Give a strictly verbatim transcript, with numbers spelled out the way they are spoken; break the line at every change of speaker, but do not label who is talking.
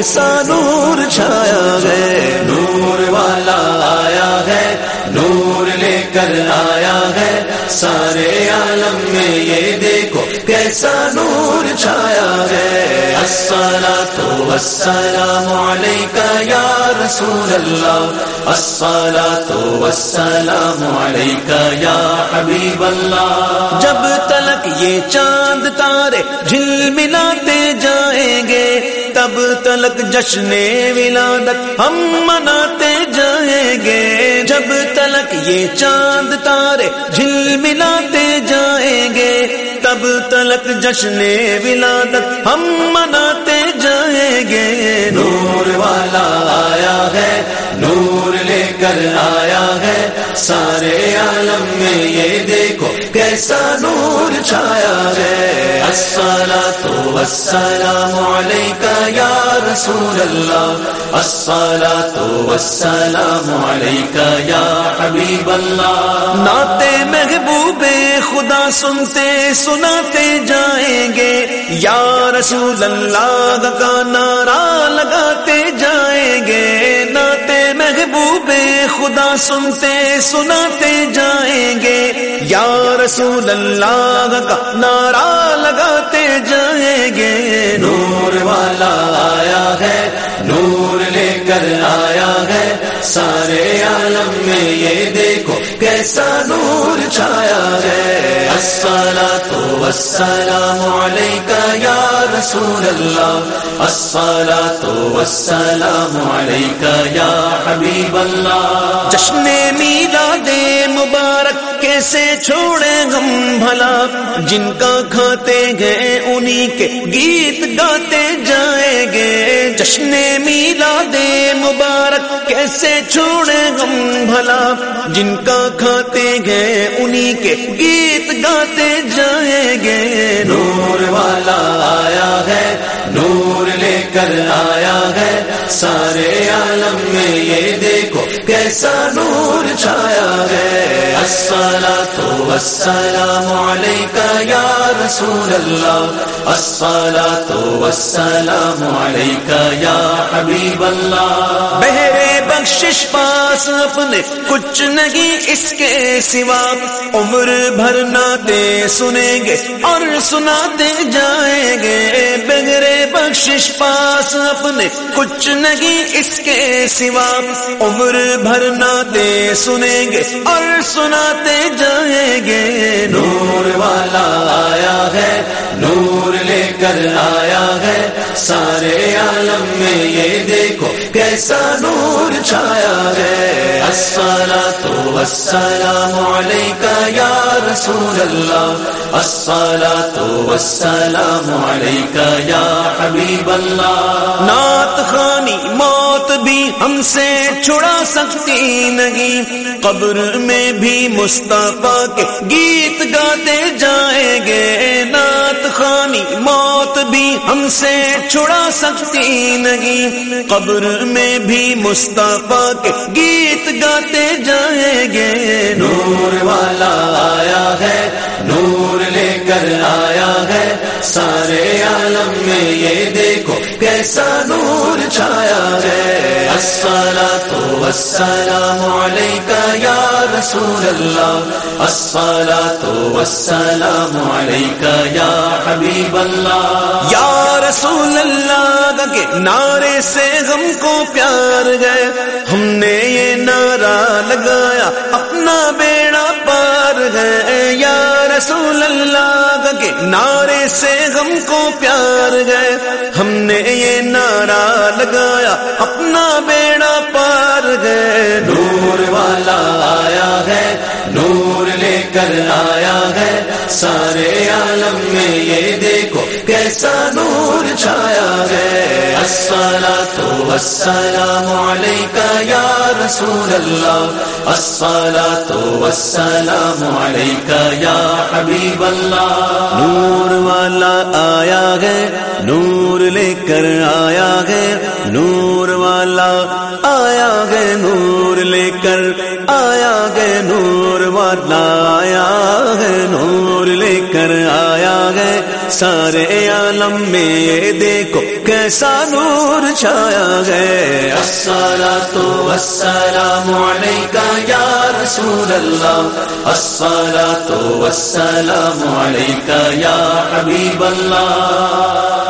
کیسا نور چھایا ہے، نور والا آیا ہے، نور لے کر آیا ہے، سارے عالم میں یہ دیکھو کیسا نور چھایا ہے۔ الصلاۃ والسلام علیک یا رسول اللہ، الصلاۃ والسلام علیک یا حبیب اللہ۔ جب تلک یہ چاند تارے جھلملاتے جائیں گے، تب تلک جشن ولادت ہم مناتے جائیں گے۔ جب تلک یہ چاند تارے جھلملاتے جائیں گے، تب تلک جشن ولادت ہم مناتے جائیں گے۔ نور والا آیا ہے، نور لے کر آیا ہے، سارے عالم میں یہ دیکھو کیسا نور چھایا ہے۔ الصلاۃ والسلام علیک یا رسول اللہ، الصلاۃ والسلام علیک یا حبیب اللہ۔ نعت محبوب خدا سنتے سناتے جائیں گے، یا رسول اللہ کا نعرہ لگاتے جائیں گے۔ نعت محبوب خدا سنتے سناتے جائیں گے، یا رسول اللہ کا نعرہ لگاتے جائیں گے۔ نور والا آیا ہے، نور لے کر آیا ہے، سارے عالم میں یہ دیکھو کیسا نور چھایا ہے۔ الصلاۃ والسلام علیک یا رسول اللہ، الصلاۃ والسلام علیک یا حبیب اللہ۔ جشن میلاد مبارک کیسے چھوڑے ہم بھلا، جن کا کھاتے گئے انہی کے گیت گاتے جائیں گے۔ جشن میلاد مبارک کیسے چھوڑے ہم بھلا، جن کا کھاتے گئے انہی کے گیت گاتے جائیں گے۔ نور والا آیا ہے، نور لے کر آیا ہے، سارے عالم میں یہ دیکھو کیسا نور چھایا ہے۔ الصلاۃ والسلام علیک یا رسول اللہ، الصلاۃ والسلام علیک یا حبیب اللہ۔ بہرے بخشش پاس اپنے کچھ نہیں اس کے سوا، عمر بھر نعتیں سنیں گے اور سناتے جائیں گے۔ بغیر بخشش پاس اپنے کچھ نہیں اس کے سوا، عمر بھر نعتیں سنیں گے اور سناتے جائیں گے۔ نور والا آیا ہے، نور لے کر آیا ہے، سارے عالم میں یہ دیکھو کیسا نور چھایا ہے۔ الصلاۃ والسلام علیک یا رسول اللہ، الصلاۃ والسلام علیک یا حبیب اللہ۔ نعت خوانی موت بھی ہم سے چھڑا سکتی نہیں، قبر میں بھی مصطفیٰ کے گیت گاتے جائیں گے۔ نعت خوانی موت بھی ہم سے چھڑا سکتی نہیں، قبر میں بھی مصطفیٰ کے گیت گاتے جائیں گے۔ نور والا آیا ہے، نور لے کر آیا ہے، سارے عالم میں یہ دیکھو کیسا نور چھایا ہے۔ الصلاۃ والسلام علیک یا رسول اللہ، الصلاۃ والسلام علیک یا حبیب اللہ۔ یا رسول اللہ کے نعرے سے ہم کو پیار گئے، ہم نے یہ نعرہ لگایا اپنا بیڑا پار گئے۔ یا رسول اللہ کے نعرے سے ہم کو پیار گئے، ہم نے یہ نعرہ لگایا اپنا بیڑا پار گئے۔ نور والا آیا ہے، نور لے کر آیا ہے، سارے عالم میں یہ دیکھو کیسا نور چھایا ہے۔ الصلاۃ والسلام علیک یا رسول اللہ، الصلاۃ والسلام علیک یا حبیب اللہ۔ نور والا آیا ہے، نور لے کر آیا ہے، نور والا آیا ہے، نور لے کر آیا ہے، نور والا آیا ہے، نور لے کر آیا ہے، سارے عالم میں یہ دیکھو کیسا نور چھایا ہے۔ الصلاۃ والسلام علیک یا رسول اللہ، الصلاۃ والسلام علیک یا حبیب اللہ۔